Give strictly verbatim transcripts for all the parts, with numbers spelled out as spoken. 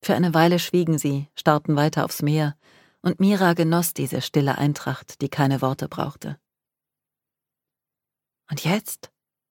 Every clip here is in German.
Für eine Weile schwiegen sie, starrten weiter aufs Meer, und Mira genoss diese stille Eintracht, die keine Worte brauchte. Und jetzt?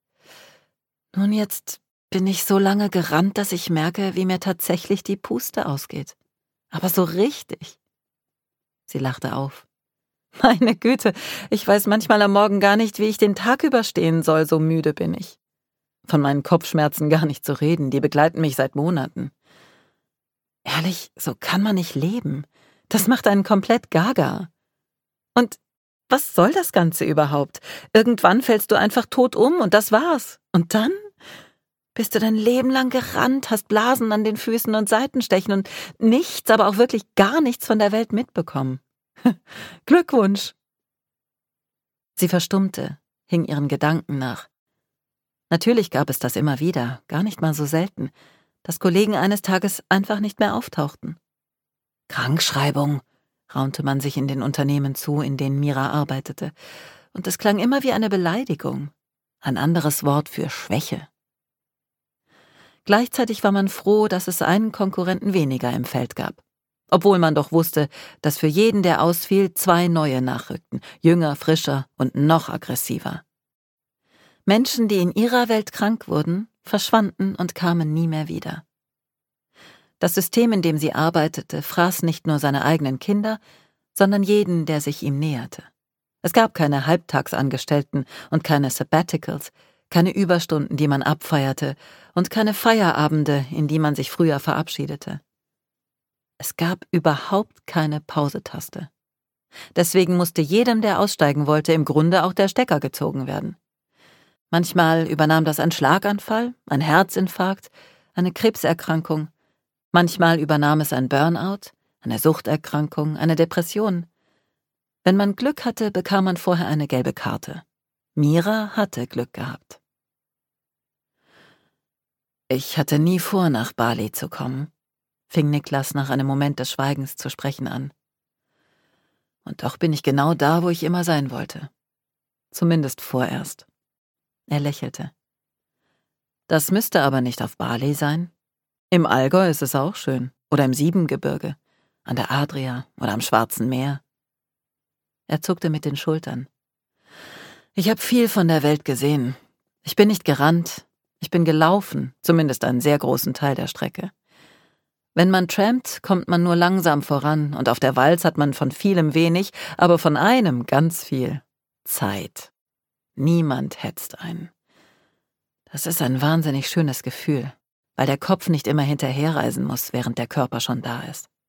Nun, jetzt bin ich so lange gerannt, dass ich merke, wie mir tatsächlich die Puste ausgeht. Aber so richtig. Sie lachte auf. Meine Güte, ich weiß manchmal am Morgen gar nicht, wie ich den Tag überstehen soll, so müde bin ich. Von meinen Kopfschmerzen gar nicht zu reden, die begleiten mich seit Monaten. Ehrlich, so kann man nicht leben. Das macht einen komplett gaga. Und was soll das Ganze überhaupt? Irgendwann fällst du einfach tot um und das war's. Und dann bist du dein Leben lang gerannt, hast Blasen an den Füßen und Seitenstechen und nichts, aber auch wirklich gar nichts von der Welt mitbekommen. Glückwunsch! Sie verstummte, hing ihren Gedanken nach. Natürlich gab es das immer wieder, gar nicht mal so selten, dass Kollegen eines Tages einfach nicht mehr auftauchten. Krankschreibung, raunte man sich in den Unternehmen zu, in denen Mira arbeitete, und es klang immer wie eine Beleidigung, ein anderes Wort für Schwäche. Gleichzeitig war man froh, dass es einen Konkurrenten weniger im Feld gab, obwohl man doch wusste, dass für jeden, der ausfiel, zwei neue nachrückten, jünger, frischer und noch aggressiver. Menschen, die in ihrer Welt krank wurden, verschwanden und kamen nie mehr wieder. Das System, in dem sie arbeitete, fraß nicht nur seine eigenen Kinder, sondern jeden, der sich ihm näherte. Es gab keine Halbtagsangestellten und keine Sabbaticals, keine Überstunden, die man abfeierte, und keine Feierabende, in die man sich früher verabschiedete. Es gab überhaupt keine Pausetaste. Deswegen musste jedem, der aussteigen wollte, im Grunde auch der Stecker gezogen werden. Manchmal übernahm das ein Schlaganfall, ein Herzinfarkt, eine Krebserkrankung. Manchmal übernahm es ein Burnout, eine Suchterkrankung, eine Depression. Wenn man Glück hatte, bekam man vorher eine gelbe Karte. Mira hatte Glück gehabt. Ich hatte nie vor, nach Bali zu kommen, fing Niklas nach einem Moment des Schweigens zu sprechen an. Und doch bin ich genau da, wo ich immer sein wollte. Zumindest vorerst. Er lächelte. Das müsste aber nicht auf Bali sein. Im Allgäu ist es auch schön. Oder im Siebengebirge, an der Adria oder am Schwarzen Meer. Er zuckte mit den Schultern. Ich habe viel von der Welt gesehen. Ich bin nicht gerannt, ich bin gelaufen, zumindest einen sehr großen Teil der Strecke. Wenn man trampt, kommt man nur langsam voran und auf der Walz hat man von vielem wenig, aber von einem ganz viel. Zeit. Niemand hetzt einen. Das ist ein wahnsinnig schönes Gefühl, weil der Kopf nicht immer hinterherreisen muss, während der Körper schon da ist.